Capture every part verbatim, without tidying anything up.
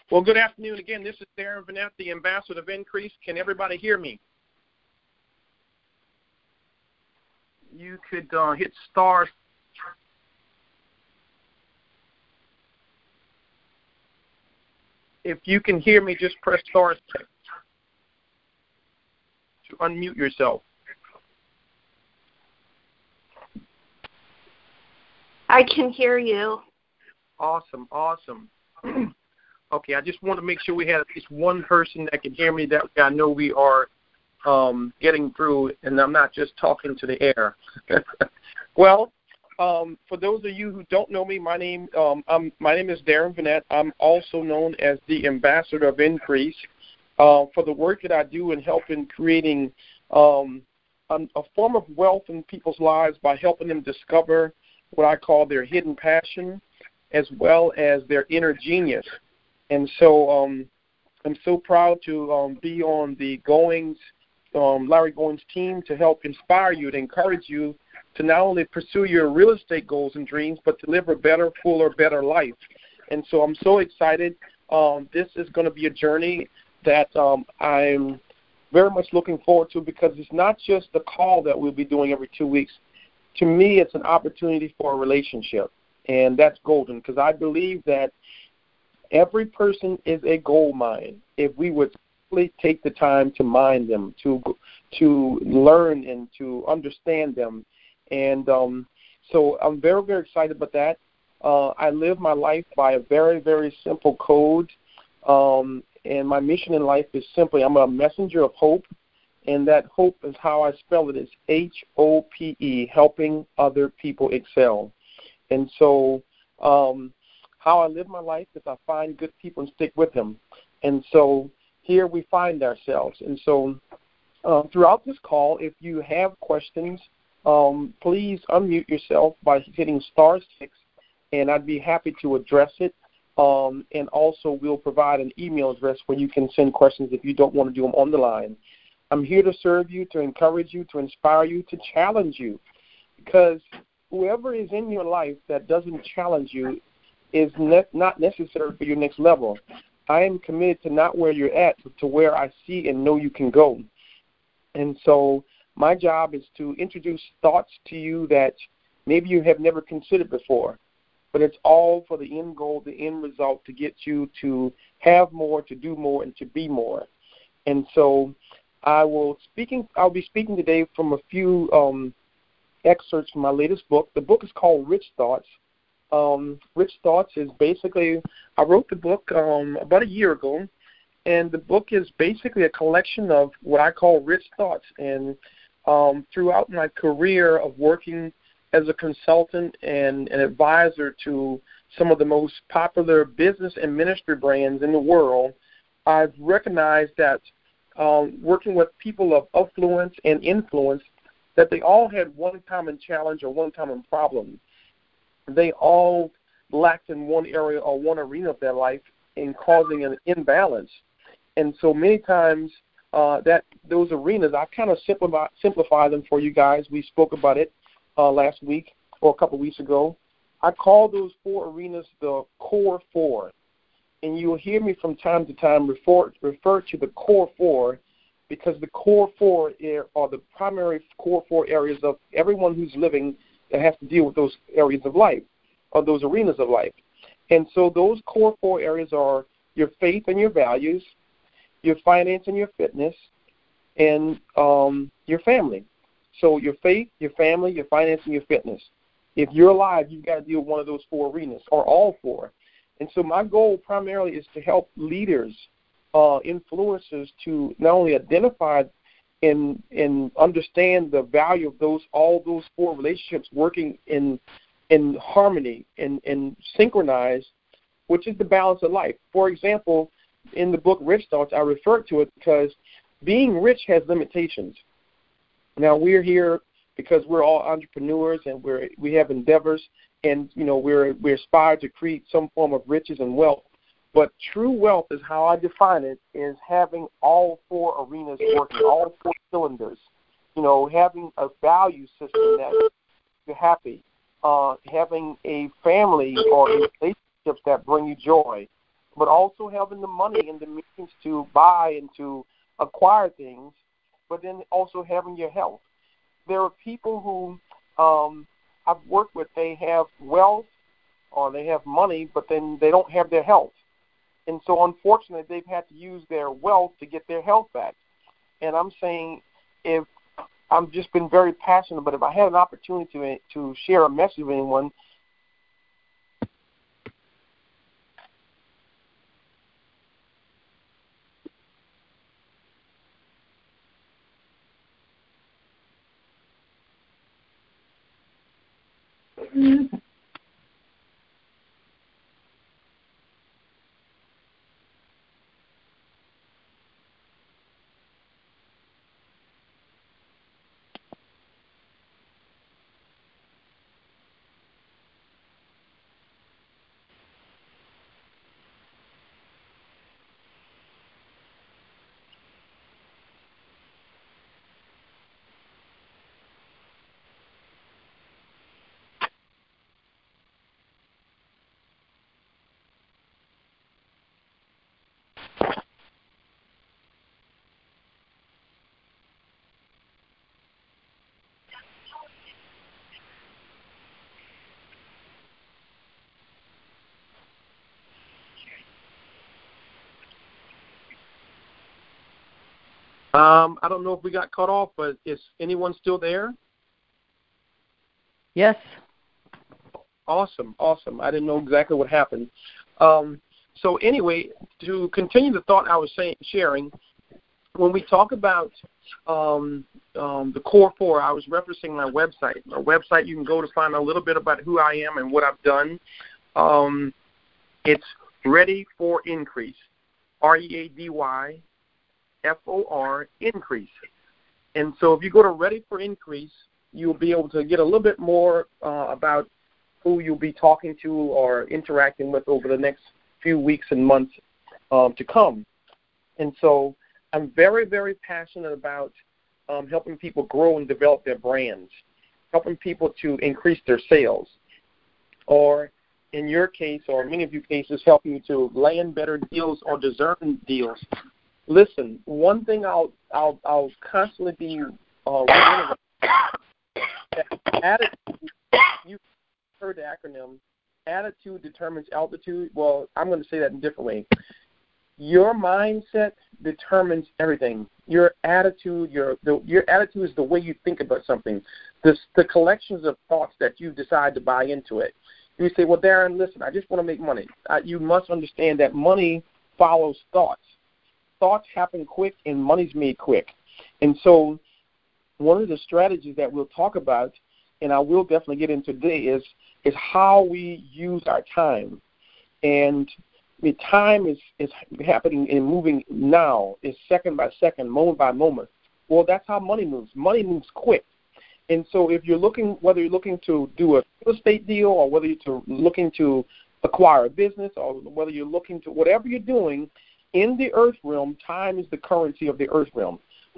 Well, good afternoon again. This is Darren Vanette, the Ambassador of Increase. Can everybody hear me? You could uh, hit star. If you can hear me, just press star six to unmute yourself. I can hear you. Awesome, awesome. Okay, I just want to make sure we had at least one person that can hear me. That I know we are um, getting through, and I'm not just talking to the air. Well, um, for those of you who don't know me, my name um, I'm, my name is Darren Vanette. I'm also known as the Ambassador of Increase uh, for the work that I do in helping creating um, a, a form of wealth in people's lives by helping them discover what I call their hidden passion, as well as their inner genius. And so um, I'm so proud to um, be on the Goings, um, Larry Goings team to help inspire you, to encourage you to not only pursue your real estate goals and dreams, but to live a better, fuller, better life. And so I'm so excited. Um, this is going to be a journey that um, I'm very much looking forward to, because it's not just the call that we'll be doing every two weeks. To me, it's an opportunity for a relationship, and that's golden, because I believe that every person is a gold mine if we would really take the time to mine them, to to learn and to understand them. And um, so I'm very, very excited about that. Uh, I live my life by a very, very simple code, um, and my mission in life is simply I'm a messenger of hope. And that hope is how I spell it. It's H O P E, helping other people excel. And so um, how I live my life is I find good people and stick with them. And so here we find ourselves. And so uh, throughout this call, if you have questions, um, please unmute yourself by hitting star six, and I'd be happy to address it. Um, and also we'll provide an email address where you can send questions if you don't want to do them on the line. I'm here to serve you, to encourage you, to inspire you, to challenge you, because whoever is in your life that doesn't challenge you is ne- not necessary for your next level. I am committed to not where you're at, but to where I see and know you can go. And so my job is to introduce thoughts to you that maybe you have never considered before, but it's all for the end goal, the end result, to get you to have more, to do more, and to be more. And so I will speaking. I'll be speaking today from a few um, excerpts from my latest book. The book is called Rich Thoughts. Um, Rich Thoughts is basically, I wrote the book um, about a year ago, and the book is basically a collection of what I call rich thoughts. And um, throughout my career of working as a consultant and an advisor to some of the most popular business and ministry brands in the world, I've recognized that Um, working with people of affluence and influence, that they all had one common challenge or one common problem. They all lacked in one area or one arena of their life in causing an imbalance. And so many times uh, that those arenas, I kind of simplify, simplify them for you guys. We spoke about it uh, last week or a couple of weeks ago. I call those four arenas the core four. And you'll hear me from time to time refer, refer to the core four, because the core four are the primary core four areas of everyone who's living that has to deal with those areas of life, or those arenas of life. And so those core four areas are your faith and your values, your finance and your fitness, and um, your family. So your faith, your family, your finance, and your fitness. If you're alive, you've got to deal with one of those four arenas, or all four. And so my goal primarily is to help leaders, uh, influencers, to not only identify and and understand the value of those all those four relationships working in in harmony and, and synchronized, which is the balance of life. For example, in the book Rich Thoughts, I refer to it because being rich has limitations. Now, we're here because we're all entrepreneurs and we're we have endeavors, and you know we're we aspire to create some form of riches and wealth. But true wealth, is how I define it, is having all four arenas working, all four cylinders. You know, having a value system that you're happy, uh, having a family or relationships that bring you joy, but also having the money and the means to buy and to acquire things, but then also having your health. There are people who um, I've worked with, they have wealth or they have money, but then they don't have their health. And so, unfortunately, they've had to use their wealth to get their health back. And I'm saying, if I've just been very passionate, but if I had an opportunity to, to share a message with anyone, Mm-hmm. um, I don't know if we got cut off, but is anyone still there? Yes. Awesome, awesome. I didn't know exactly what happened. Um, so anyway, to continue the thought I was saying, sharing, when we talk about um, um, the core four, I was referencing my website. My website, you can go to find a little bit about who I am and what I've done. Um, it's Ready for Increase, R E A D Y F O R, Increase. And so if you go to Ready for Increase, you'll be able to get a little bit more uh, about who you'll be talking to or interacting with over the next few weeks and months um, to come. And so I'm very, very passionate about um, helping people grow and develop their brands, helping people to increase their sales, or in your case, or many of your cases, helping you to land better deals or discern deals. Listen, one thing I'll I'll, I'll constantly be uh, reiterating, attitude, you heard the acronym, attitude determines altitude. Well, I'm going to say that in a different way. Your mindset determines everything. Your attitude, your the, your attitude is the way you think about something. This, the collections of thoughts that you decide to buy into it. You say, well, Darren, listen, I just want to make money. I, you must understand that money follows thoughts. Thoughts happen quick and money's made quick. And so one of the strategies that we'll talk about, and I will definitely get into today, is is how we use our time. And the time is, is happening and moving now, is second by second, moment by moment. Well, that's how money moves. Money moves quick. And so if you're looking, whether you're looking to do a real estate deal or whether you're looking to acquire a business or whether you're looking to, whatever you're doing, in the earth realm, time is the currency of the earth realm.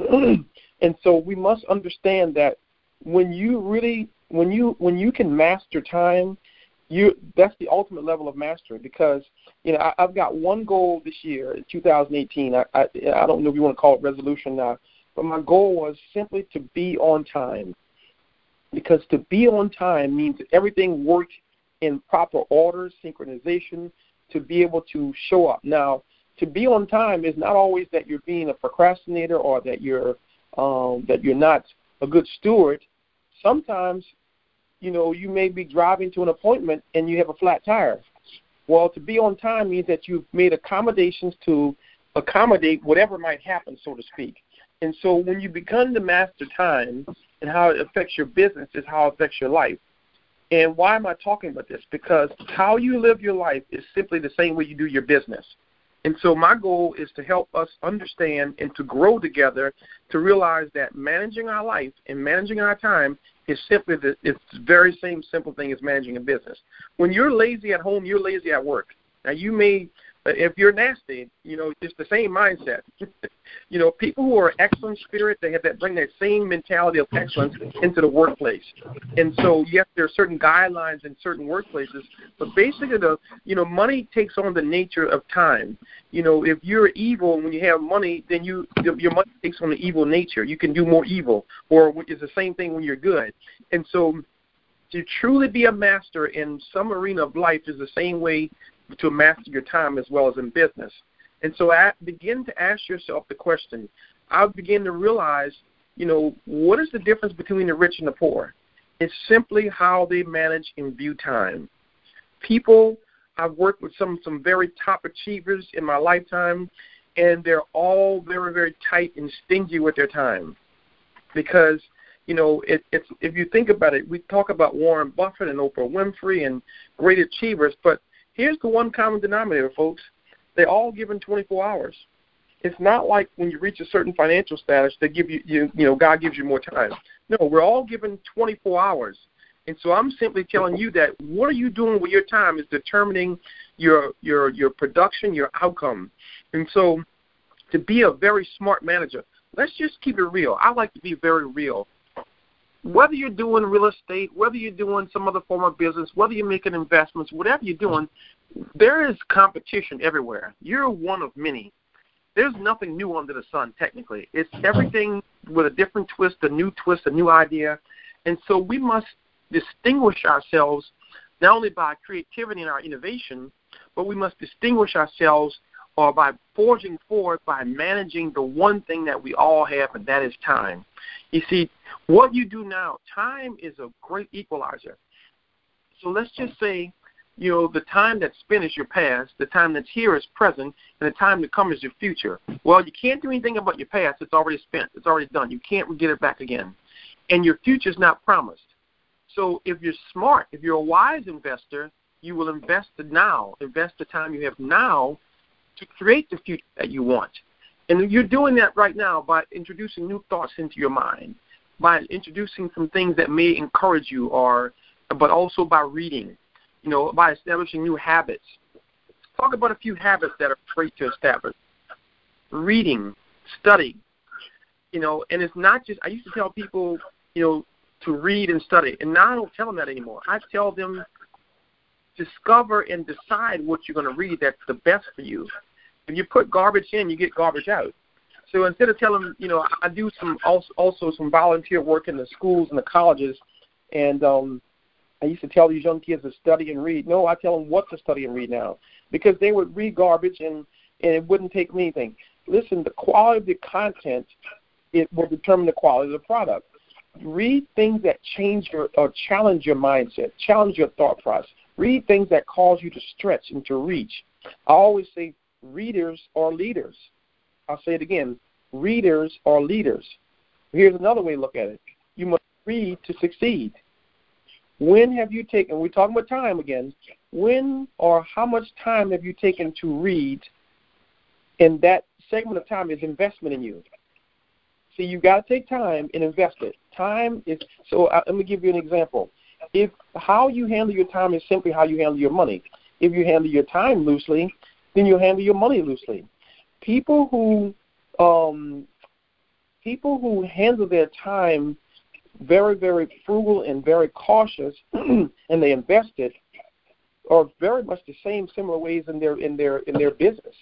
And so we must understand that when you really, when you when you can master time, you that's the ultimate level of mastery. Because you know I, I've got one goal this year, in two thousand eighteen. I, I I don't know if you want to call it resolution now, but my goal was simply to be on time. Because to be on time means that everything worked in proper order, synchronization, to be able to show up. Now, to be on time is not always that you're being a procrastinator or that you're um, that you're not a good steward. Sometimes, you know, you may be driving to an appointment and you have a flat tire. Well, to be on time means that you've made accommodations to accommodate whatever might happen, so to speak. And so when you begin to master time and how it affects your business is how it affects your life. And why am I talking about this? Because how you live your life is simply the same way you do your business. And so my goal is to help us understand and to grow together to realize that managing our life and managing our time is simply the it's the very same simple thing as managing a business. When you're lazy at home, you're lazy at work. Now, you may If you're nasty, you know, it's the same mindset. You know, people who are excellent spirit, they have that bring that same mentality of excellence into the workplace. And so, yes, there are certain guidelines in certain workplaces, but basically, the you know, money takes on the nature of time. You know, if you're evil and when you have money, then you your money takes on the evil nature. You can do more evil, or it's the same thing when you're good. And so, to truly be a master in some arena of life is the same way to master your time as well as in business. And so I begin to ask yourself the question. I begin to realize, you know, what is the difference between the rich and the poor? It's simply how they manage and view time. People, I've worked with some, some very top achievers in my lifetime, and they're all very, very tight and stingy with their time. Because, you know, it, it's if you think about it, we talk about Warren Buffett and Oprah Winfrey and great achievers, but here's the one common denominator, folks. They're all given twenty-four hours. It's not like when you reach a certain financial status, they give you, you, you know, God gives you more time. No, we're all given twenty-four hours. And so I'm simply telling you that what are you doing with your time is determining your your your production, your outcome. And so to be a very smart manager, let's just keep it real. I like to be very real. Whether you're doing real estate, whether you're doing some other form of business, whether you're making investments, whatever you're doing, there is competition everywhere. You're one of many. There's nothing new under the sun, technically. It's everything with a different twist, a new twist, a new idea. And so we must distinguish ourselves not only by creativity and our innovation, but we must distinguish ourselves or by forging forward by managing the one thing that we all have, and that is time. You see, what you do now, time is a great equalizer. So let's just say, you know, the time that's spent is your past, the time that's here is present, and the time to come is your future. Well, you can't do anything about your past. It's already spent. It's already done. You can't get it back again. And your future is not promised. So if you're smart, if you're a wise investor, you will invest the now, invest the time you have now to create the future that you want. And you're doing that right now by introducing new thoughts into your mind, by introducing some things that may encourage you, or, but also by reading, you know, by establishing new habits. Talk about a few habits that are great to establish. Reading, study, you know, and it's not just, I used to tell people, you know, to read and study, and now I don't tell them that anymore. I tell them discover and decide what you're going to read that's the best for you. If you put garbage in, you get garbage out. So instead of telling them, you know, I do some also, also some volunteer work in the schools and the colleges, and um, I used to tell these young kids to study and read. No, I tell them what to study and read now, because they would read garbage and, and it wouldn't take me anything. Listen, the quality of the content, it will determine the quality of the product. Read things that change your or challenge your mindset, challenge your thought process. Read things that cause you to stretch and to reach. I always say readers are leaders. I'll say it again. Readers are leaders. Here's another way to look at it. You must read to succeed. When have you taken, we're talking about time again, when or how much time have you taken to read, and that segment of time is investment in you. See, you've got to take time and invest it. Time is, so uh, let me give you an example. If how you handle your time is simply how you handle your money. If you handle your time loosely, then you handle your money loosely. People who um, people who handle their time very, very frugal and very cautious, and they invest it, are very much the same similar ways in their in their in their business.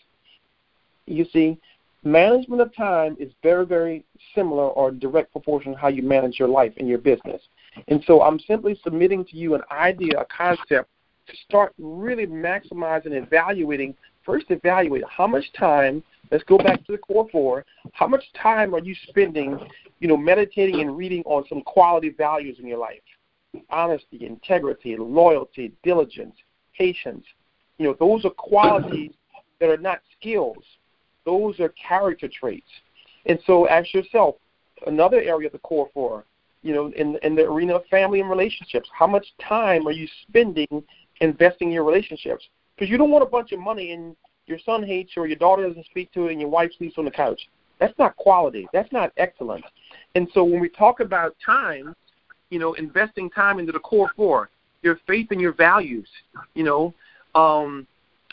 You see, management of time is very, very similar or direct proportion to how you manage your life and your business. And so I'm simply submitting to you an idea, a concept, to start really maximizing, evaluating. First, evaluate how much time, let's go back to the core four, how much time are you spending, you know, meditating and reading on some quality values in your life? Honesty, integrity, loyalty, diligence, patience. You know, those are qualities that are not skills. Those are character traits. And so ask yourself, another area of the core four, you know, in, in the arena of family and relationships, how much time are you spending investing in your relationships? Because you don't want a bunch of money and your son hates you or your daughter doesn't speak to it and your wife sleeps on the couch. That's not quality. That's not excellence. And so when we talk about time, you know, investing time into the core four, your faith and your values, you know, um,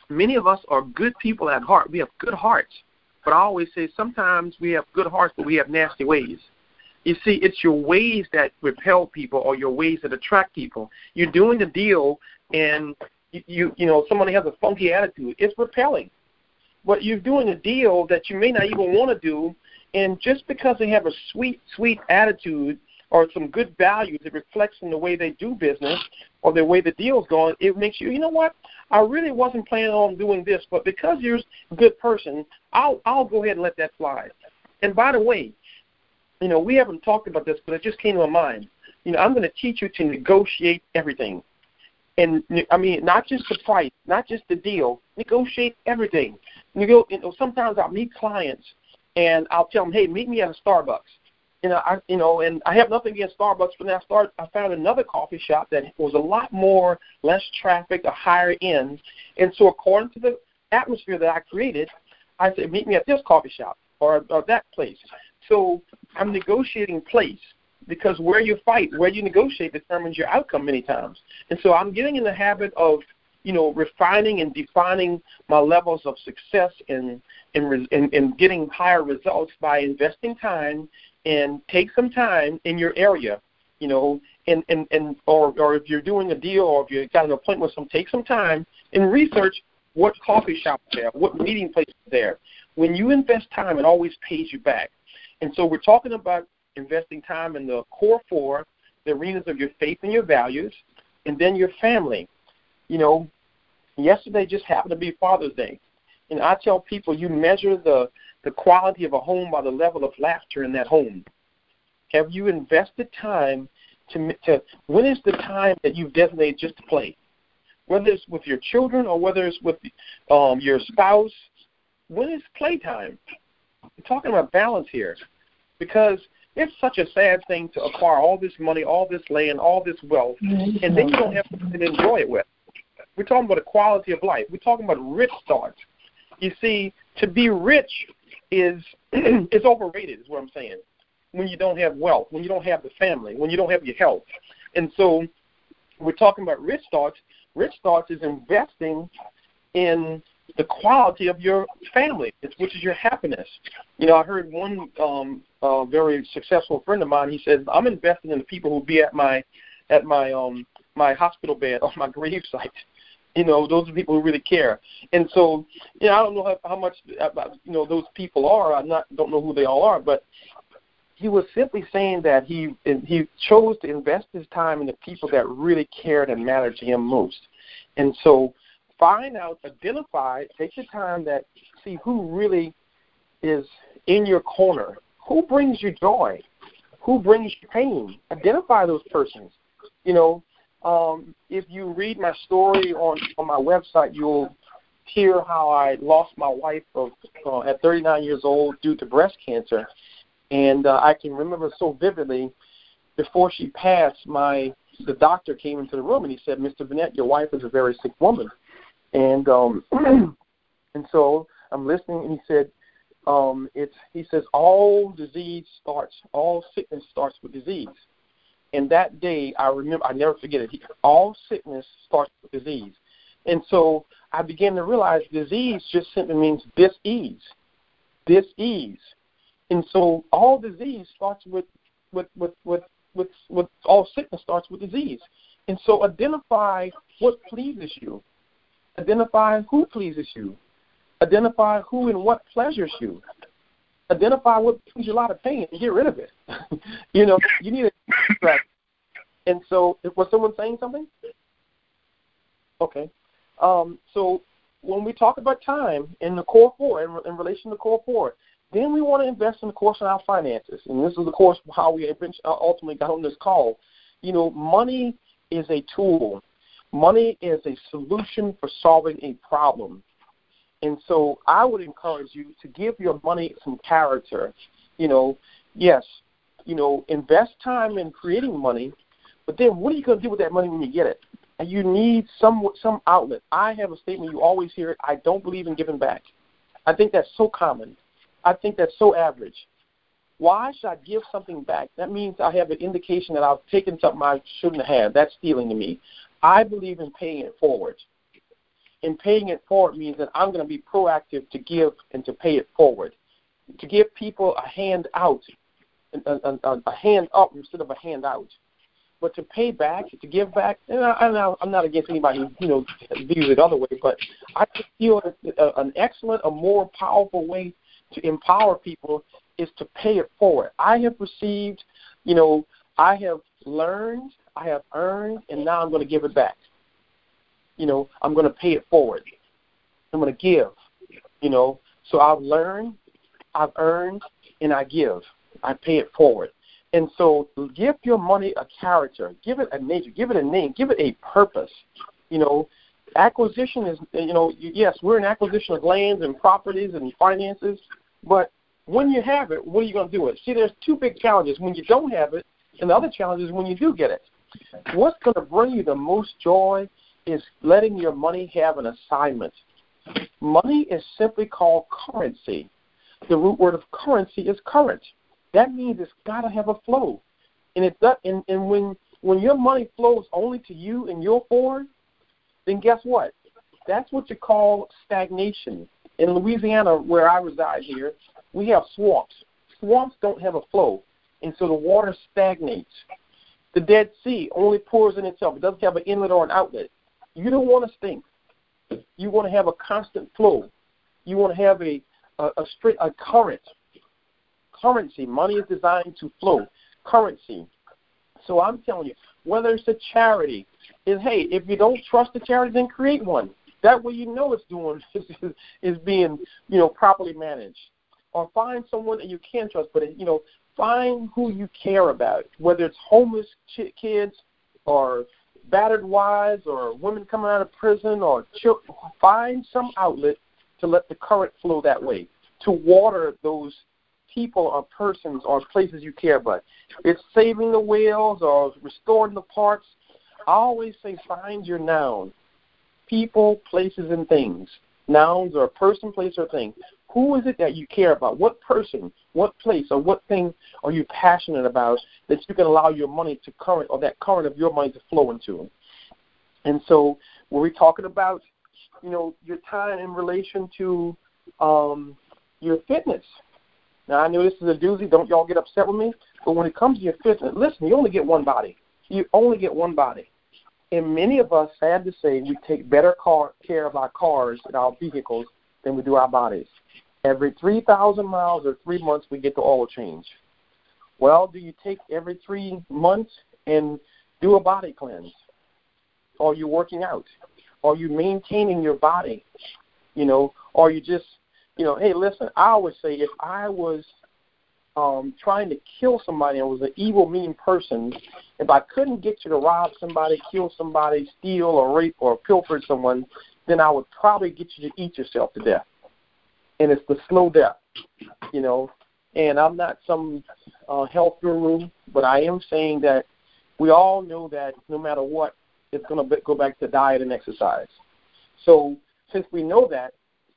many of us are good people at heart. We have good hearts. But I always say sometimes we have good hearts, but we have nasty ways. You see, it's your ways that repel people or your ways that attract people. You're doing a deal and, you, you, you know, somebody has a funky attitude. It's repelling. But you're doing a deal that you may not even want to do, and just because they have a sweet, sweet attitude or some good values that reflects in the way they do business or the way the deal's going, it makes you, you know what, I really wasn't planning on doing this, but because you're a good person, I'll I'll go ahead and let that slide. And by the way, you know, we haven't talked about this, but it just came to my mind. You know, I'm going to teach you to negotiate everything. And, I mean, not just the price, not just the deal, negotiate everything. You know, you know, sometimes I'll meet clients, and I'll tell them, hey, meet me at a Starbucks. You know, I, you know, and I have nothing against Starbucks, but then I started, I found another coffee shop that was a lot more, less traffic, a higher end. And so according to the atmosphere that I created, I said, meet me at this coffee shop or, or that place. So I'm negotiating place because where you fight, where you negotiate determines your outcome many times. And so I'm getting in the habit of, you know, refining and defining my levels of success and and, and, and getting higher results by investing time. And take some time in your area, you know, and, and, and or, or if you're doing a deal or if you've got an appointment with some, take some time and research what coffee shop is there, what meeting place is there. When you invest time, it always pays you back. And so we're talking about investing time in the core four, the arenas of your faith and your values, and then your family. You know, yesterday just happened to be Father's Day. And I tell people you measure the the quality of a home by the level of laughter in that home. Have you invested time to, to when is the time that you've designated just to play? Whether it's with your children or whether it's with um, your spouse, when is playtime? We're talking about balance here because it's such a sad thing to acquire all this money, all this land, all this wealth, and then you don't have something to enjoy it with. We're talking about the quality of life. We're talking about rich thoughts. You see, to be rich is is overrated is what I'm saying. When you don't have wealth, when you don't have the family, when you don't have your health. And so we're talking about rich thoughts. Rich thoughts is investing in the quality of your family, which is your happiness. You know, I heard one um, uh, very successful friend of mine, he says, I'm investing in the people who will be at my at my um my hospital bed or my grave site. You know, those are people who really care. And so, you know, I don't know how, how much, you know, those people are. I not don't know who they all are. But he was simply saying that he he chose to invest his time in the people that really cared and mattered to him most. And so find out, identify, take the time that, see who really is in your corner. Who brings you joy? Who brings you pain? Identify those persons. You know, Um, if you read my story on, on my website, you'll hear how I lost my wife of, uh, at thirty-nine years old due to breast cancer. And uh, I can remember so vividly, before she passed, my the doctor came into the room and he said, Mister Burnett, your wife is a very sick woman. And um, and so I'm listening, and he said, um, it's he says, all disease starts, all sickness starts with disease. And that day, I remember, I never forget it, all sickness starts with disease. And so I began to realize disease just simply means dis-ease, dis-ease. And so all disease starts with, with, with, with, with, with all sickness starts with disease. And so identify what pleases you. Identify who pleases you. Identify who and what pleasures you. Identify what brings you a lot of pain and get rid of it. You know, you need a distract. And so, was someone saying something? Okay. Um, so when we talk about time in the core four, in, in relation to core four, then we want to invest in the course of our finances. And this is, of course, how we ultimately got on this call. You know, money is a tool. Money is a solution for solving a problem. And so I would encourage you to give your money some character. You know, yes, you know, invest time in creating money, but then what are you going to do with that money when you get it? And you need some some outlet. I have a statement, you always hear it, I don't believe in giving back. I think that's so common. I think that's so average. Why should I give something back? That means I have an indication that I've taken something I shouldn't have. That's stealing to me. I believe in paying it forward. And paying it forward means that I'm going to be proactive to give and to pay it forward, to give people a hand out, a, a, a hand up instead of a hand out. But to pay back, to give back, and I, I'm not against anybody who, you know, views it other way, but I just feel that an excellent, a more powerful way to empower people is to pay it forward. I have received, you know, I have learned, I have earned, and now I'm going to give it back. You know, I'm going to pay it forward. I'm going to give, you know. So I've learned, I've earned, and I give. I pay it forward. And so give your money a character, give it a nature, give it a name, give it a purpose. You know, acquisition is, you know, yes, we're in acquisition of lands and properties and finances, but when you have it, what are you going to do with it? See, there's two big challenges. When you don't have it, and the other challenge is when you do get it. What's going to bring you the most joy is letting your money have an assignment. Money is simply called currency. The root word of currency is current. That means it's got to have a flow. And it does, and, and when when your money flows only to you and your forward, then guess what? That's what you call stagnation. In Louisiana, where I reside here, we have swamps. Swamps don't have a flow, and so the water stagnates. The Dead Sea only pours in itself. It doesn't have an inlet or an outlet. You don't want to stink. You want to have a constant flow. You want to have a, a, a straight a current. Currency. Money is designed to flow. Currency. So I'm telling you, whether it's a charity, is hey, if you don't trust the charity, then create one. That way you know it's doing is, is being, you know, properly managed. Or find someone that you can trust, but you know, find who you care about. Whether it's homeless ch- kids, or battered wives, or women coming out of prison, or ch- find some outlet to let the current flow that way. To water those people or persons or places you care about. It's saving the whales or restoring the parks. I always say find your noun. People, places, and things. Nouns are a person, place, or thing. Who is it that you care about? What person, what place, or what thing are you passionate about that you can allow your money to current, or that current of your money to flow into? And so when we're talking about, you know, your time in relation to um, your fitness. Now, I know this is a doozy. Don't y'all get upset with me. But when it comes to your fitness, listen, you only get one body. You only get one body. And many of us, sad to say, we take better car, care of our cars and our vehicles than we do our bodies. Every three thousand miles or three months, we get the oil change. Well, do you take every three months and do a body cleanse? Are you working out? Are you maintaining your body? You know, or you just, you know, hey, listen, I always say if I was um, trying to kill somebody and was an evil, mean person, if I couldn't get you to rob somebody, kill somebody, steal or rape or pilfer someone, then I would probably get you to eat yourself to death. And it's the slow death, you know. And I'm not some uh, health guru, but I am saying that we all know that no matter what, it's going to go back to diet and exercise. So since we know that,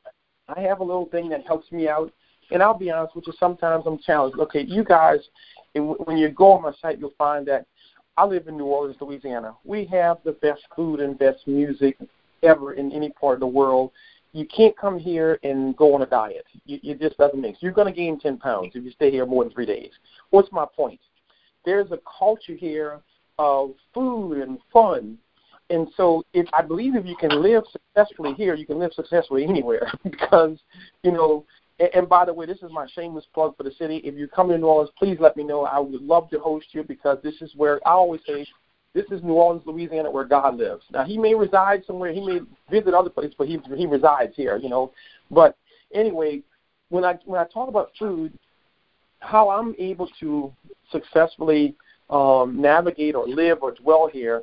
I have a little thing that helps me out. And I'll be honest with you, sometimes I'm challenged. Okay, you guys, when you go on my site, you'll find that I live in New Orleans, Louisiana. We have the best food and best music ever in any part of the world. You can't come here and go on a diet. You, it just doesn't make sense. You're going to gain ten pounds if you stay here more than three days. What's my point? There's a culture here of food and fun. And so if I believe if you can live successfully here, you can live successfully anywhere because, you know, and, and by the way, this is my shameless plug for the city. If you come to New Orleans, please let me know. I would love to host you because this is where I always say this is New Orleans, Louisiana, where God lives. Now, he may reside somewhere. He may visit other places, but he he resides here, you know. But anyway, when I when I talk about food, how I'm able to successfully um, navigate or live or dwell here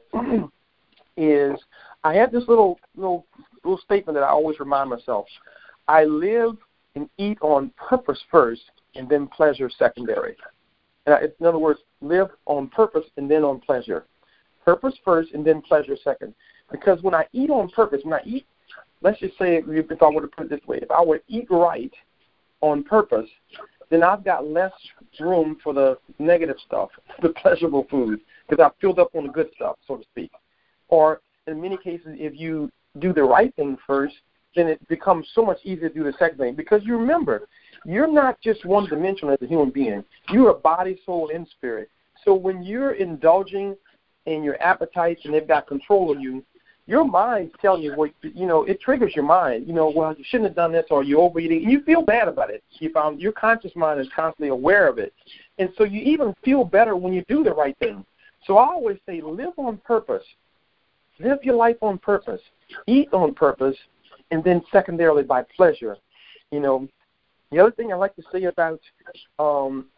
is I have this little little little statement that I always remind myself. I live and eat on purpose first, and then pleasure secondary. And I, in other words, live on purpose and then on pleasure. Purpose first and then pleasure second. Because when I eat on purpose, when I eat, let's just say if I were to put it this way, if I were to eat right on purpose, then I've got less room for the negative stuff, the pleasurable food, because I've filled up on the good stuff, so to speak. Or in many cases, if you do the right thing first, then it becomes so much easier to do the second thing. Because you remember, you're not just one-dimensional as a human being. You're a body, soul, and spirit. So when you're indulging in your appetites and they've got control of you, your mind's telling you, what, you know, it triggers your mind. You know, well, you shouldn't have done this, or you're overeating, and you feel bad about it. You found your conscious mind is constantly aware of it. And so you even feel better when you do the right thing. So I always say, live on purpose. Live your life on purpose. Eat on purpose, and then secondarily by pleasure. You know, the other thing I like to say about um,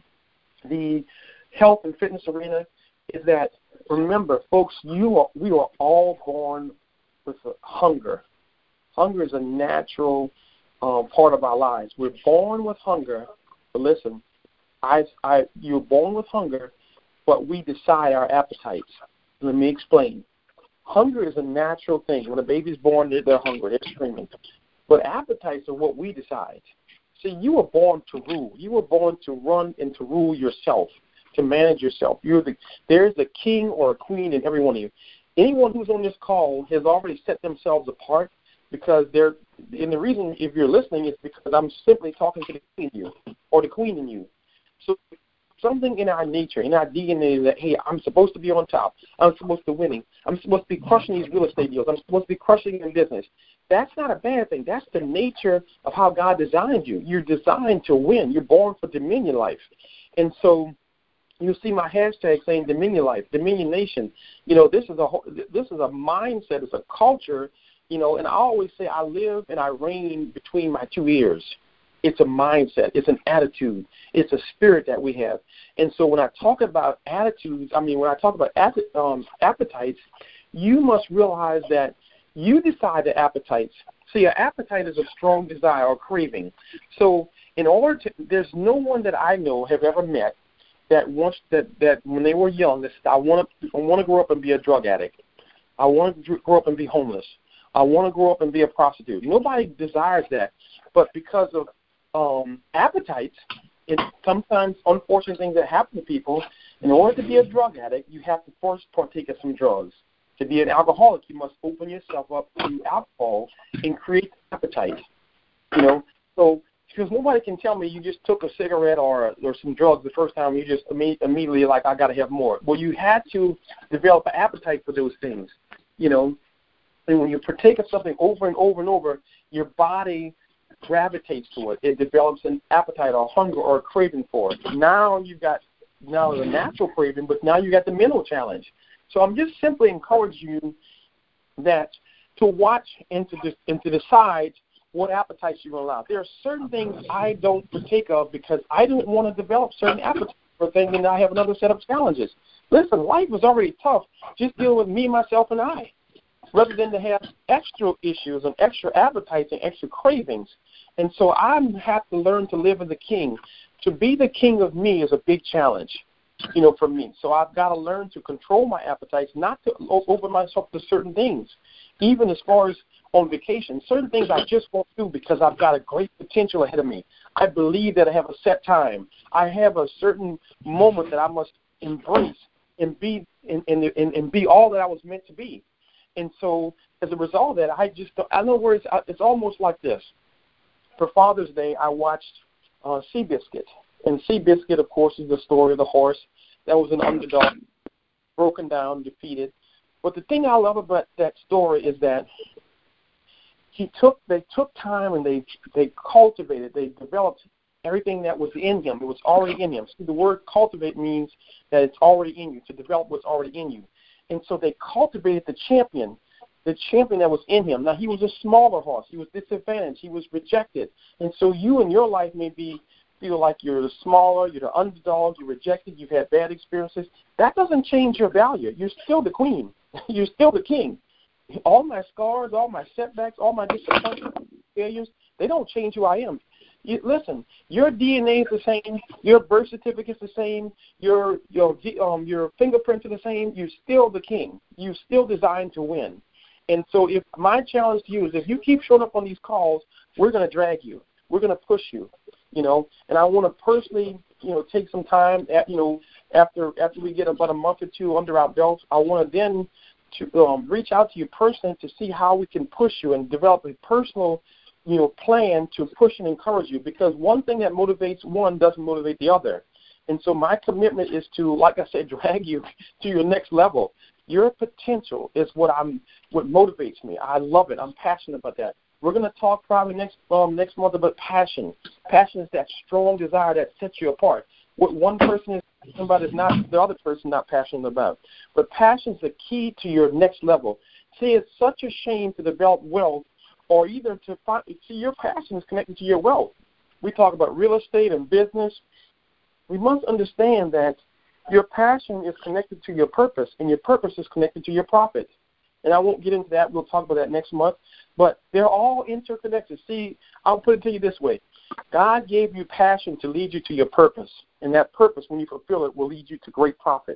the health and fitness arena is that, remember, folks, you are, we are all born with a hunger. Hunger is a natural um, part of our lives. We're born with hunger, but listen, I, I, you're born with hunger, but we decide our appetites. Let me explain. Hunger is a natural thing. When a baby's born, they're, they're hungry, they're screaming. But appetites are what we decide. See, you were born to rule. You were born to run and to rule yourself, to manage yourself. You're the, there's a king or a queen in every one of you. Anyone who's on this call has already set themselves apart because they're, and the reason if you're listening is because I'm simply talking to the king in you or the queen in you. So something in our nature, in our D N A is that, hey, I'm supposed to be on top. I'm supposed to be winning. I'm supposed to be crushing these real estate deals. I'm supposed to be crushing in business. That's not a bad thing. That's the nature of how God designed you. You're designed to win. You're born for dominion life. And so you'll see my hashtag saying Dominion Life, Dominion Nation. You know, this is a whole, this is a mindset. It's a culture. You know, and I always say I live and I reign between my two ears. It's a mindset. It's an attitude. It's a spirit that we have. And so when I talk about attitudes, I mean, when I talk about um, appetites, you must realize that you decide the appetites. See, an appetite is a strong desire or craving. So in order to, there's no one that I know have ever met that wants that, that when they were young, that I want to I want to grow up and be a drug addict. I want to grow up and be homeless. I want to grow up and be a prostitute. Nobody desires that. But because of um, appetites, it's sometimes unfortunate things that happen to people. In order to be a drug addict, you have to first partake of some drugs. To be an alcoholic, you must open yourself up to alcohol and create appetite. You know, so because nobody can tell me you just took a cigarette or or some drugs the first time, you just immediately like, I got to have more. Well, you had to develop an appetite for those things, you know. And when you partake of something over and over and over, your body gravitates to it. It develops an appetite or hunger or a craving for it. Now you've got now the natural craving, but now you got the mental challenge. So I'm just simply encouraging you that to watch and to, de- and to decide what appetites you're going to allow. There are certain things I don't partake of because I don't want to develop certain appetites for things, and I have another set of challenges. Listen, life is already tough. Just deal with me, myself, and I, rather than to have extra issues and extra appetites and extra cravings. And so I have to learn to live as a king. To be the king of me is a big challenge, you know, for me. So I've got to learn to control my appetites, not to open myself to certain things, even as far as on vacation. Certain things I just won't do because I've got a great potential ahead of me. I believe that I have a set time. I have a certain moment that I must embrace and be and, and, and, and be all that I was meant to be. And so as a result of that, I just don't, I know where it's, it's almost like this. For Father's Day, I watched uh, Seabiscuit. And Seabiscuit, of course, is the story of the horse that was an underdog, broken down, defeated. But the thing I love about that story is that he took, they took time and they they cultivated, they developed everything that was in him. It was already in him. See, the word cultivate means that it's already in you, to develop what's already in you. And so they cultivated the champion, the champion that was in him. Now, he was a smaller horse. He was disadvantaged. He was rejected. And so you in your life may be feel like you're the smaller, you're the underdog, you're rejected, you've had bad experiences. That doesn't change your value. You're still the queen. You're still the king. All my scars, all my setbacks, all my disappointments, failures, they don't change who I am. You, listen, your D N A is the same, your birth certificate is the same, your your um your fingerprints are the same. You're still the king. You're still designed to win. And so, if my challenge to you is, if you keep showing up on these calls, we're going to drag you. We're going to push you. You know, and I want to personally, you know, take some time. At, you know, after after we get about a month or two under our belts, I want to then to um, reach out to you personally to see how we can push you and develop a personal, you know, plan to push and encourage you. Because one thing that motivates one doesn't motivate the other. And so my commitment is to, like I said, drag you to your next level. Your potential is what I'm, what motivates me. I love it. I'm passionate about that. We're going to talk probably next um, next month about passion. Passion is that strong desire that sets you apart. What one person is passionate about is not the other person not passionate about. But passion is the key to your next level. See, it's such a shame to develop wealth or either to find, see, your passion is connected to your wealth. We talk about real estate and business. We must understand that your passion is connected to your purpose, and your purpose is connected to your profit. And I won't get into that. We'll talk about that next month. But they're all interconnected. See, I'll put it to you this way. God gave you passion to lead you to your purpose. And that purpose, when you fulfill it, will lead you to great profit.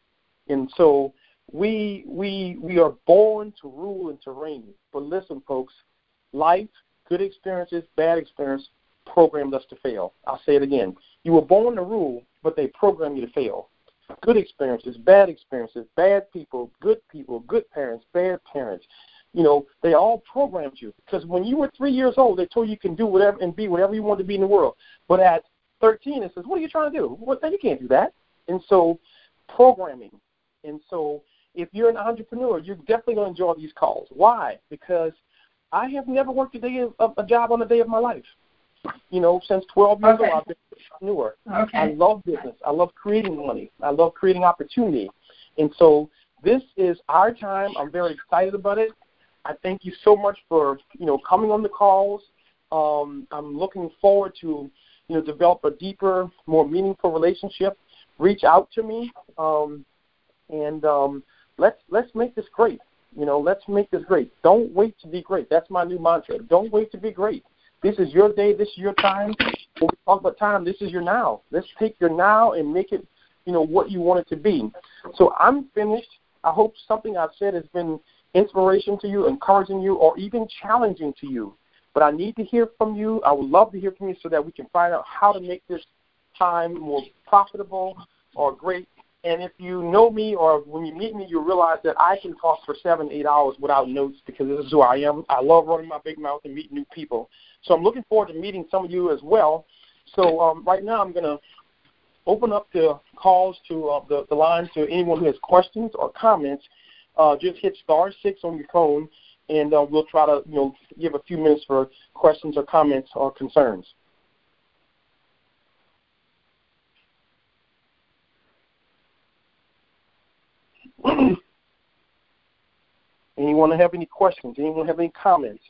And so we we we are born to rule and to reign. But listen, folks, life, good experiences, bad experience, programmed us to fail. I'll say it again. You were born to rule, but they program you to fail. Good experiences, bad experiences, bad people, good people, good parents, bad parents. You know, they all programmed you. Because when you were three years old, they told you you can do whatever and be whatever you want to be in the world. But at thirteen, it says, what are you trying to do? Well, you can't do that. And so programming. And so if you're an entrepreneur, you're definitely going to enjoy these calls. Why? Because I have never worked a day of, a job on a day of my life. You know, since twelve years okay. old, I've been an entrepreneur. Okay. I love business. I love creating money. I love creating opportunity. And so this is our time. I'm very excited about it. I thank you so much for, you know, coming on the calls. Um, I'm looking forward to, you know, develop a deeper, more meaningful relationship. Reach out to me, um, and um, let's let's make this great. You know, let's make this great. Don't wait to be great. That's my new mantra. Don't wait to be great. This is your day. This is your time. When we talk about time, this is your now. Let's take your now and make it, you know, what you want it to be. So I'm finished. I hope something I've said has been inspiration to you, encouraging you, or even challenging to you. But I need to hear from you. I would love to hear from you so that we can find out how to make this time more profitable or great. And if you know me or when you meet me, you'll realize that I can talk for seven, eight hours without notes because this is who I am. I love running my big mouth and meeting new people. So I'm looking forward to meeting some of you as well. So um, right now I'm going to open up the calls to uh, the, the lines to anyone who has questions or comments. Uh, just hit star six on your phone, and uh, we'll try to, you know, give a few minutes for questions or comments or concerns. Anyone have any questions? Anyone have any comments?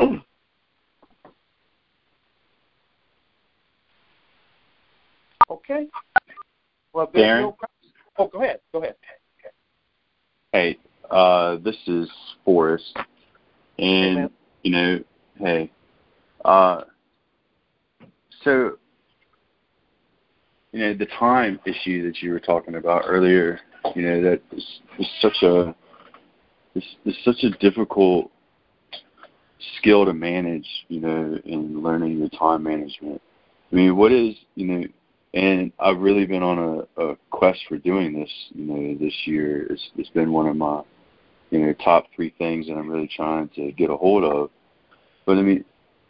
Okay. Well, there's no. Oh, go ahead. Go ahead. Hey, uh, this is Forrest, and hey, you know, hey, uh, so you know the time issue that you were talking about earlier. You know that is, is such a is, is such a difficult skill to manage. You know, in learning your time management. I mean, what is you know. And I've really been on a, a quest for doing this, you know, this year. It's, it's been one of my, you know, top three things that I'm really trying to get a hold of. But, I mean,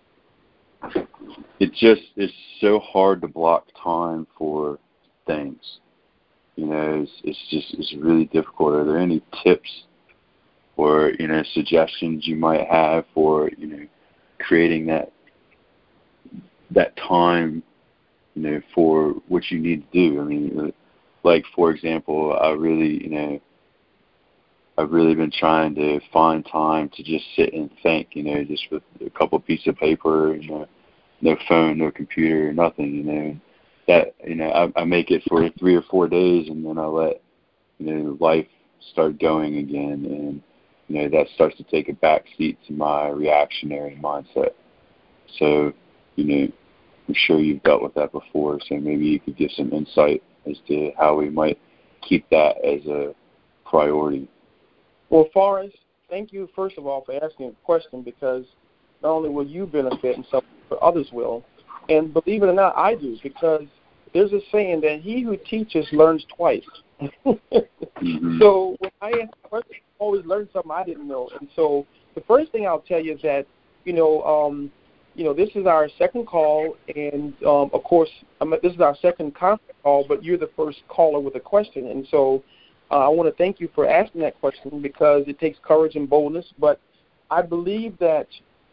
it just it's so hard to block time for things. You know, it's, it's just it's really difficult. Are there any tips or, you know, suggestions you might have for, you know, creating that that time, you know, for what you need to do? I mean, like, for example, I really, you know, I've really been trying to find time to just sit and think, you know, just with a couple of pieces of paper, you know, no phone, no computer, nothing, you know. That, you know, I, I make it for three or four days, and then I let, you know, life start going again, and, you know, that starts to take a back seat to my reactionary mindset. So, you know, I'm sure you've dealt with that before, so maybe you could give some insight as to how we might keep that as a priority. Well, Forrest, thank you, first of all, for asking a question, because not only will you benefit and so but others will. And believe it or not, I do, because there's a saying that he who teaches learns twice. mm-hmm. So when I ask the question, always learn something I didn't know. And so the first thing I'll tell you is that, you know, um, you know, this is our second call, and um, of course, I mean, this is our second conference call, but you're the first caller with a question. And so uh, I want to thank you for asking that question because it takes courage and boldness. But I believe that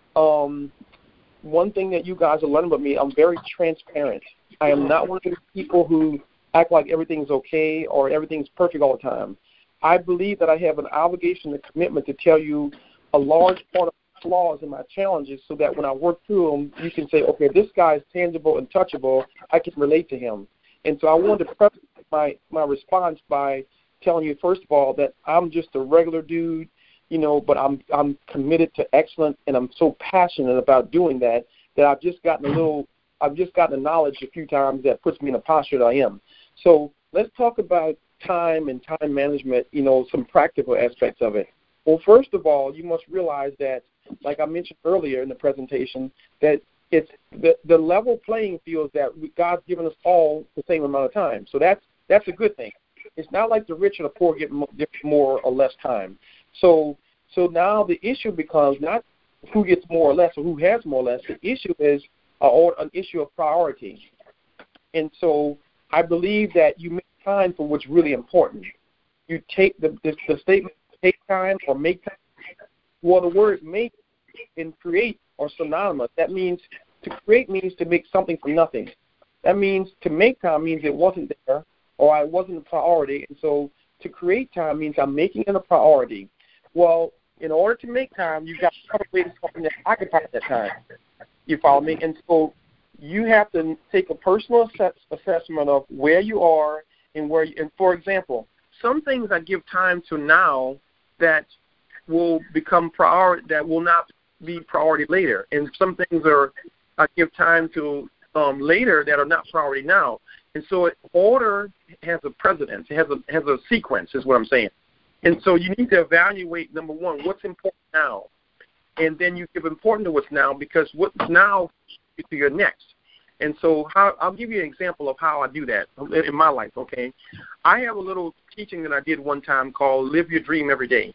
um, one thing that you guys are learning about me, I'm very transparent. I am not one of those people who act like everything's okay or everything's perfect all the time. I believe that I have an obligation and commitment to tell you a large part of my flaws and my challenges so that when I work through them, you can say, okay, this guy is tangible and touchable. I can relate to him. And so I wanted to preface my, my response by telling you, first of all, that I'm just a regular dude, you know, but I'm I'm committed to excellence, and I'm so passionate about doing that that I've just gotten a little, I've just gotten the knowledge a few times that puts me in the posture that I am. So let's talk about time and time management, you know, some practical aspects of it. Well, first of all, you must realize that, like I mentioned earlier in the presentation, that it's the, the level playing field that we, God's given us all the same amount of time. So that's that's a good thing. It's not like the rich and the poor get more or less time. So so now the issue becomes not who gets more or less or who has more or less. The issue is uh, an issue of priority. And so I believe that you make time for what's really important. You take the, the, the statement take time or make time. Well, the words make and create are synonymous. That means to create means to make something from nothing. That means to make time means it wasn't there or I wasn't a priority. And so to create time means I'm making it a priority. Well, in order to make time, you've got to cultivate something that occupies that time. You follow me? And so you have to take a personal assess- assessment of where you are and where. You, and for example, some things I give time to now that will become priority, that will not be priority later, and some things are I give time to um, later that are not priority now. And so order has a precedence, it has a has a sequence, is what I'm saying. And so you need to evaluate, number one, what's important now, and then you give importance to what's now, because what's now is to your next. And so how, I'll give you an example of how I do that in my life, okay? I have a little teaching that I did one time called Live Your Dream Every Day.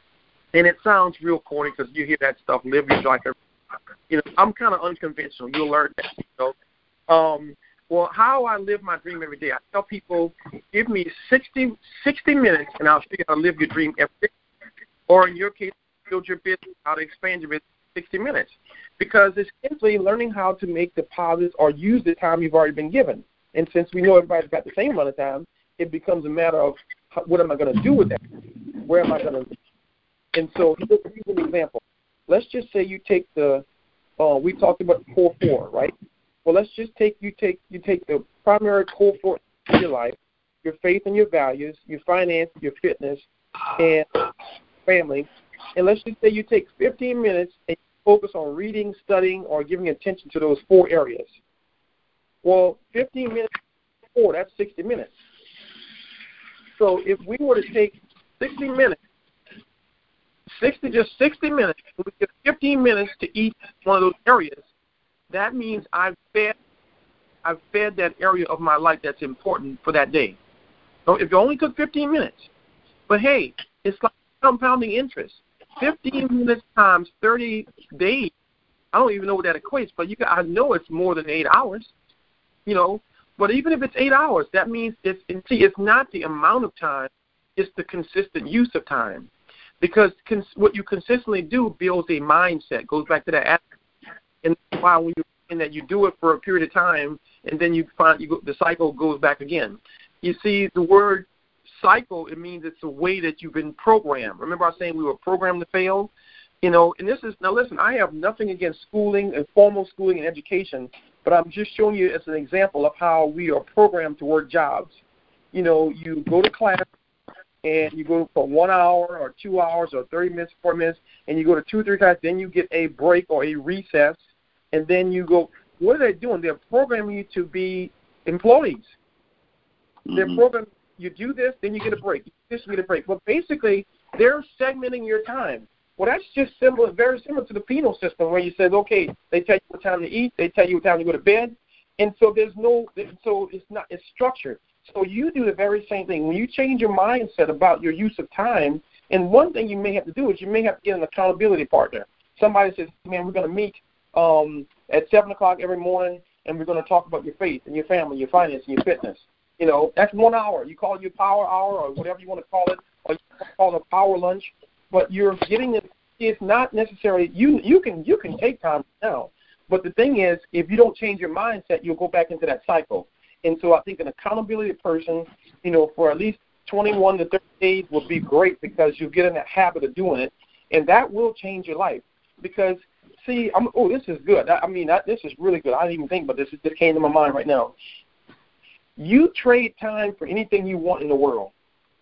And it sounds real corny because you hear that stuff, live your life every day. You know, I'm kind of unconventional. You'll learn that, you know. Um, well, how I live my dream every day, I tell people, give me sixty, sixty minutes, and I'll show you how to live your dream every day. Or in your case, build your business, how to expand your business in sixty minutes. Because it's simply learning how to make deposits or use the time you've already been given. And since we know everybody's got the same amount of time, it becomes a matter of how, what am I going to do with that? Where am I going to live? And so here's an example. Let's just say you take the, uh, we talked about the core four, right? Well, let's just take you take you take the primary core four of your life, your faith and your values, your finance, your fitness, and family. And let's just say you take fifteen minutes and focus on reading, studying, or giving attention to those four areas. Well, fifteen minutes, four, that's sixty minutes. So if we were to take sixty minutes, sixty just sixty minutes, and we get fifteen minutes to each one of those areas, that means I've fed, I've fed that area of my life that's important for that day. So if it only took fifteen minutes, but hey, it's like compounding interest. fifteen minutes times thirty days, I don't even know what that equates, but you can, I know it's more than eight hours, you know. But even if it's eight hours, that means it's, and see, it's not the amount of time, it's the consistent use of time. Because cons- what you consistently do builds a mindset, goes back to that aspect. And that's why when you and that you do it for a period of time, and then you find you go, the cycle goes back again. You see, the word cycle, it means it's a way that you've been programmed. Remember I was saying we were programmed to fail? You know, and this is, now listen, I have nothing against schooling and formal schooling and education, but I'm just showing you as an example of how we are programmed to work jobs. You know, you go to class, and you go for one hour or two hours or thirty minutes, four minutes, and you go to two, three times, then you get a break or a recess, and then you go, what are they doing? They're programming you to be employees. Mm-hmm. They're programming, you do this, then you get a break. You do this, you get a break. But basically, they're segmenting your time. Well, that's just similar, very similar to the penal system where you said, okay, they tell you what time to eat, they tell you what time to go to bed, and so there's no, so it's not, it's structured. So you do the very same thing. When you change your mindset about your use of time, And one thing you may have to do is you may have to get an accountability partner. Somebody says, man, we're going to meet um, at seven o'clock every morning, and we're going to talk about your faith and your family, your finance, and your fitness. You know, that's one hour. You call it your power hour or whatever you want to call it, or you call it a power lunch. But you're getting it. It's not necessarily you. You can you can take time now, but the thing is, if you don't change your mindset, you'll go back into that cycle. And so I think an accountability person, you know, for at least twenty-one to thirty days will be great because you'll get in that habit of doing it, and that will change your life. Because see, I'm, oh, this is good. I, I mean, I, this is really good. I didn't even think about this. It just came to my mind right now. You trade time for anything you want in the world.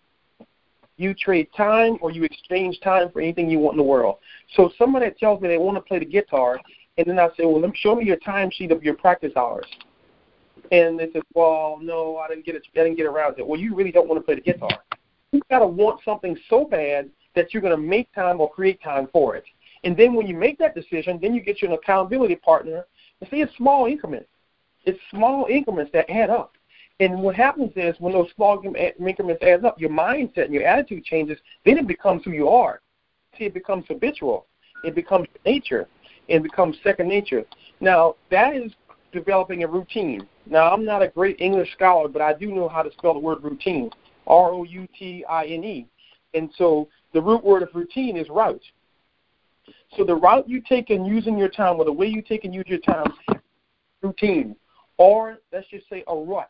You trade time or you exchange time for anything you want in the world. So somebody that tells me they want to play the guitar, and then I say, well, let me show me your timesheet of your practice hours. And they say, well, no, I didn't get it. I didn't get around to it. Well, you really don't want to play the guitar. You've got to want something so bad that you're going to make time or create time for it. And then when you make that decision, then you get you an accountability partner. And see, it's small increments. It's small increments that add up. And what happens is when those small increments add up, your mindset and your attitude changes, then it becomes who you are. See, it becomes habitual. It becomes nature. It becomes second nature. Now, that is developing a routine. Now, I'm not a great English scholar, but I do know how to spell the word routine, R O U T I N E. And so the root word of routine is route. So the route you take in using your time, or the way you take and use your time, routine. Or let's just say a rut.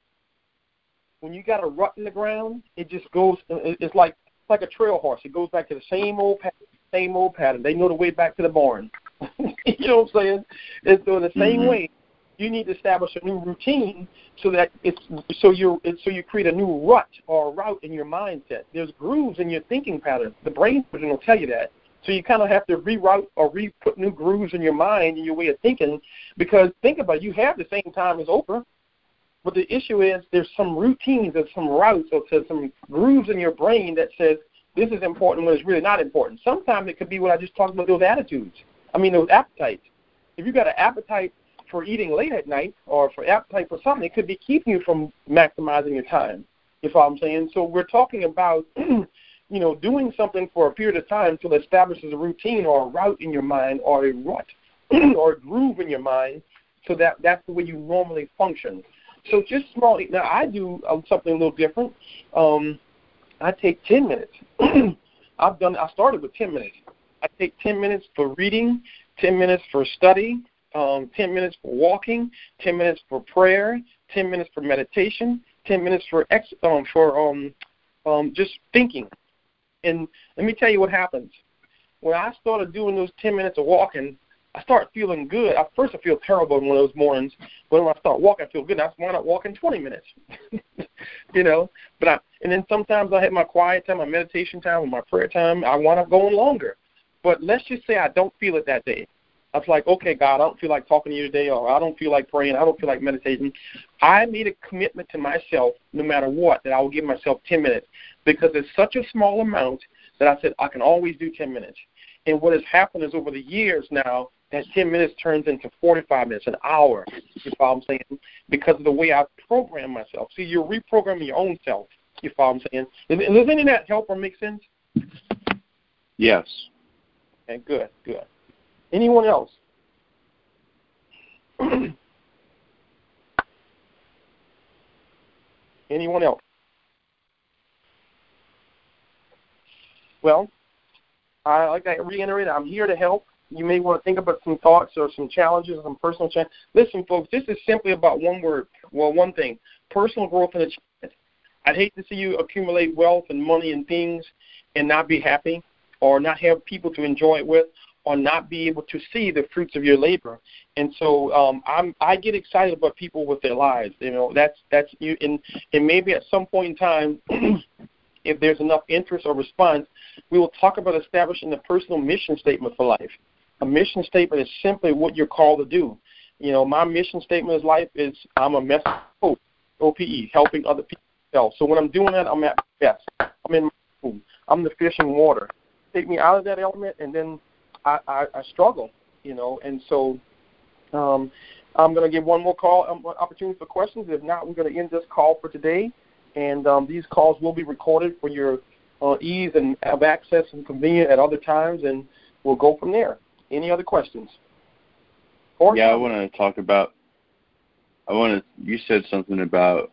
When you got a rut in the ground, it just goes, it's like like a trail horse. It goes back to the same old pattern, same old pattern. They know the way back to the barn. You know what I'm saying? And so in the same mm-hmm. way, you need to establish a new routine so that it's so you so you create a new rut or a route in your mindset. There's grooves in your thinking pattern. The brain will tell you that. So you kind of have to reroute or re-put new grooves in your mind and your way of thinking, because think about it, you have the same time as Oprah. But the issue is there's some routines, there's some routes, or some grooves in your brain that says this is important when it's really not important. Sometimes it could be what I just talked about, those attitudes. I mean, those appetites. If you've got an appetite for eating late at night or for appetite for something, it could be keeping you from maximizing your time. You know what I'm saying? So we're talking about, you know, doing something for a period of time until it establishes a routine or a route in your mind or a rut or a groove in your mind, so that that's the way you normally function. So just small. Now, I do something a little different. Um, I take ten minutes. I've done. I started with ten minutes. I take ten minutes for reading, ten minutes for study, um, ten minutes for walking, ten minutes for prayer, ten minutes for meditation, ten minutes for ex- um, for um, um, just thinking. And let me tell you what happens. When I started doing those ten minutes of walking, I start feeling good. At first, I feel terrible in one of those mornings, but when I start walking, I feel good. That's why I'm not walking twenty minutes, you know. But I, and then sometimes I have my quiet time, my meditation time, or my prayer time. I want to go on longer. But let's just say I don't feel it that day. I was like, okay, God, I don't feel like talking to you today, or I don't feel like praying, I don't feel like meditating. I made a commitment to myself, no matter what, that I will give myself ten minutes, because it's such a small amount that I said I can always do ten minutes. And what has happened is over the years now, that ten minutes turns into forty-five minutes, an hour, you follow what I'm saying, because of the way I program myself. See, you're reprogramming your own self, you follow what I'm saying. Does, does any of that help or make sense? Yes. Okay, good, good. Anyone else? Anyone else? Well, I like I reiterate, I'm here to help. You may want to think about some thoughts or some challenges or some personal challenges. Listen, folks, this is simply about one word, well, one thing, personal growth and achievement. I'd hate to see you accumulate wealth and money and things and not be happy, or not have people to enjoy it with, or not be able to see the fruits of your labor. And so um, I'm, I get excited about people with their lives. You know, that's that's you. And, and maybe at some point in time, if there's enough interest or response, we will talk about establishing a personal mission statement for life. A mission statement is simply what you're called to do. You know, my mission statement in life is I'm a message coach, O P E, helping other people. So when I'm doing that, I'm at my best. I'm in my room. I'm the fish in water. Take me out of that element, and then I, I, I struggle, you know. And so um, I'm going to give one more call, um, opportunity for questions. If not, we're going to end this call for today. And um, these calls will be recorded for your uh, ease and have access and convenient at other times, and we'll go from there. Any other questions? Or yeah, I want to talk about. I want to. You said something about.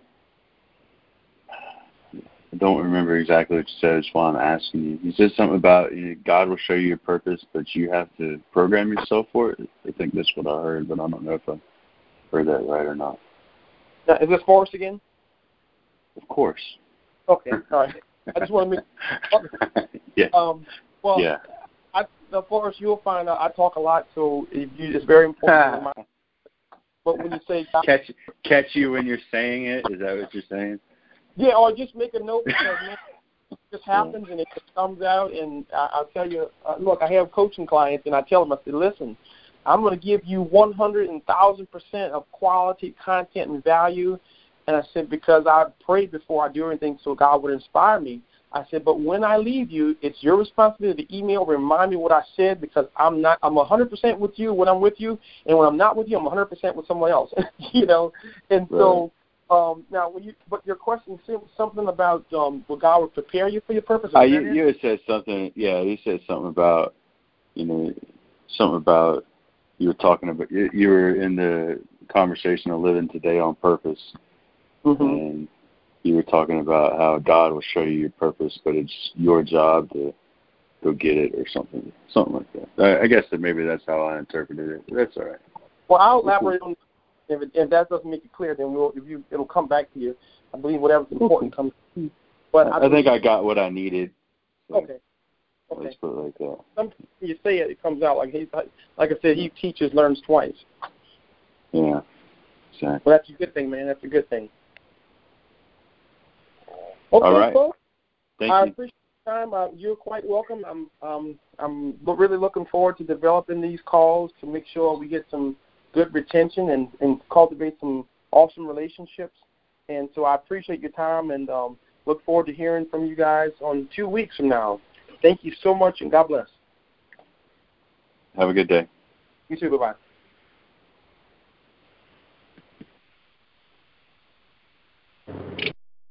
I don't remember exactly what you said. That's why I'm asking you. You said something about you know, God will show you your purpose, but you have to program yourself for it. I think that's what I heard, but I don't know if I heard that right or not. Now, is this Forrest again? Of course. Okay, all right. I just want to make. yeah. Um, well, yeah. I, uh, Forrest, you'll find out I talk a lot, so if you, it's very important. my, but when you say God, catch catch you when you're saying it, is that what you're saying? Yeah, or just make a note because man, it just happens and it just comes out. And I, I'll tell you, uh, look, I have coaching clients, and I tell them, I say, listen, I'm going to give you one hundred and one thousand percent of quality content and value. And I said, because I prayed before I do anything so God would inspire me. I said, but when I leave you, it's your responsibility to email, remind me what I said, because I'm not, I'm one hundred percent with you when I'm with you, and when I'm not with you, I'm one hundred percent with someone else, you know. And right. so um, now, when you, but your question said something about um, will God would prepare you for your purpose? Uh, you, you had said something, yeah, you said something about, you know, something about, you were talking about, you, you were in the conversation of living today on purpose, mm-hmm. and you were talking about how God will show you your purpose, but it's your job to go get it or something, something like that. I, I guess that maybe that's how I interpreted it. That's all right. Well, I'll elaborate on if, it, if that doesn't make it clear, then we'll, if you, it'll come back to you. I believe whatever's important comes. But I, I think I got what I needed. So okay. Okay. Let's put it like that. Sometimes you say it, it comes out like he, like I said, he teaches, learns twice. Yeah. Exactly. Well, that's a good thing, man. That's a good thing. Okay, all right. Folks, Thank I you. appreciate your time. Uh, you're quite welcome. I'm um, I'm really looking forward to developing these calls to make sure we get some good retention and, and cultivate some awesome relationships. And so I appreciate your time and um, look forward to hearing from you guys on two weeks from now. Thank you so much, and God bless. Have a good day. You too. Bye-bye.